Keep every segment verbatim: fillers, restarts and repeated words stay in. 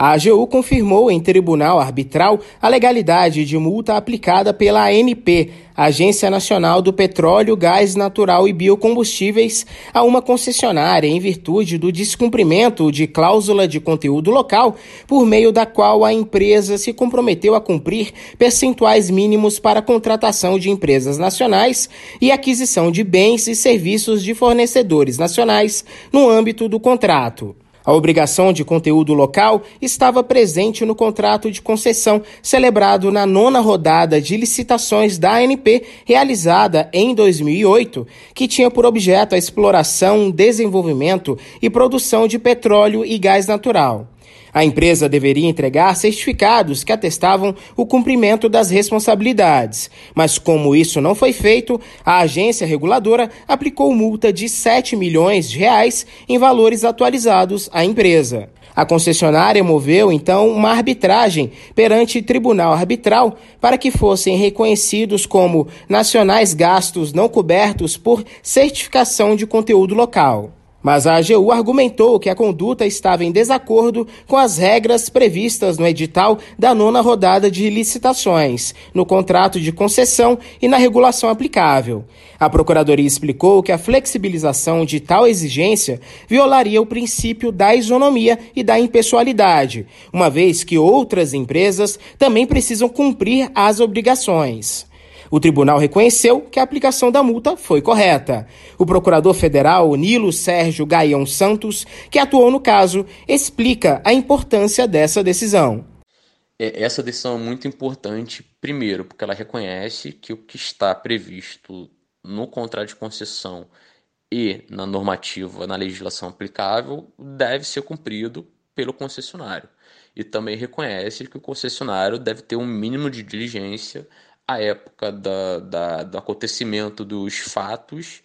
A AGU confirmou em tribunal arbitral a legalidade de multa aplicada pela A N P, Agência Nacional do Petróleo, Gás Natural e Biocombustíveis, a uma concessionária em virtude do descumprimento de cláusula de conteúdo local, por meio da qual a empresa se comprometeu a cumprir percentuais mínimos para a contratação de empresas nacionais e aquisição de bens e serviços de fornecedores nacionais no âmbito do contrato. A obrigação de conteúdo local estava presente no contrato de concessão celebrado na nona rodada de licitações da A N P, realizada em dois mil e oito, que tinha por objeto a exploração, desenvolvimento e produção de petróleo e gás natural. A empresa deveria entregar certificados que atestavam o cumprimento das responsabilidades, mas como isso não foi feito, a agência reguladora aplicou multa de sete milhões de reais em valores atualizados à empresa. A concessionária moveu, então, uma arbitragem perante tribunal arbitral para que fossem reconhecidos como nacionais gastos não cobertos por certificação de conteúdo local. Mas a AGU argumentou que a conduta estava em desacordo com as regras previstas no edital da nona rodada de licitações, no contrato de concessão e na regulação aplicável. A Procuradoria explicou que a flexibilização de tal exigência violaria o princípio da isonomia e da impessoalidade, uma vez que outras empresas também precisam cumprir as obrigações. O tribunal reconheceu que a aplicação da multa foi correta. O procurador federal Nilo Sérgio Gaião Santos, que atuou no caso, explica a importância dessa decisão. Essa decisão é muito importante, primeiro, porque ela reconhece que o que está previsto no contrato de concessão e na normativa, na legislação aplicável, deve ser cumprido pelo concessionário. E também reconhece que o concessionário deve ter um mínimo de diligência à época da, da, do acontecimento dos fatos,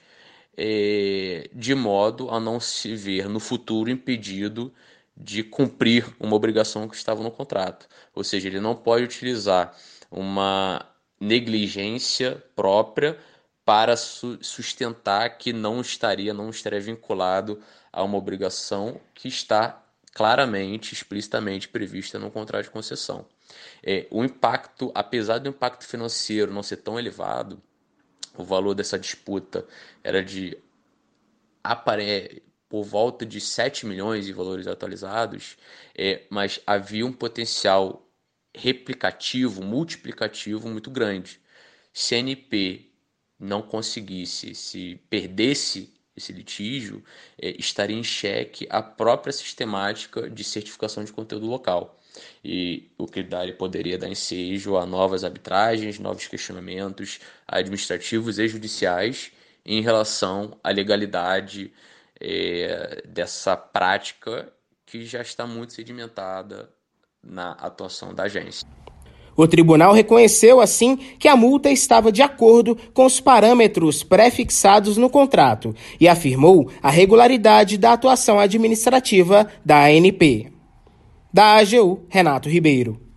é, de modo a não se ver no futuro impedido de cumprir uma obrigação que estava no contrato. Ou seja, ele não pode utilizar uma negligência própria para su- sustentar que não estaria, não estaria vinculado a uma obrigação que está claramente, explicitamente prevista no contrato de concessão. É, o impacto, apesar do impacto financeiro não ser tão elevado, o valor dessa disputa era de apare... por volta de sete milhões de valores atualizados, é, mas havia um potencial replicativo, multiplicativo muito grande. Se a A N P não conseguisse, se perdesse esse litígio, é, estaria em xeque a própria sistemática de certificação de conteúdo local. E o que daria, poderia dar ensejo a novas arbitragens, novos questionamentos administrativos e judiciais em relação à legalidade é, dessa prática que já está muito sedimentada na atuação da agência. O tribunal reconheceu, assim, que a multa estava de acordo com os parâmetros pré-fixados no contrato e afirmou a regularidade da atuação administrativa da A N P. Da AGU, Renato Ribeiro.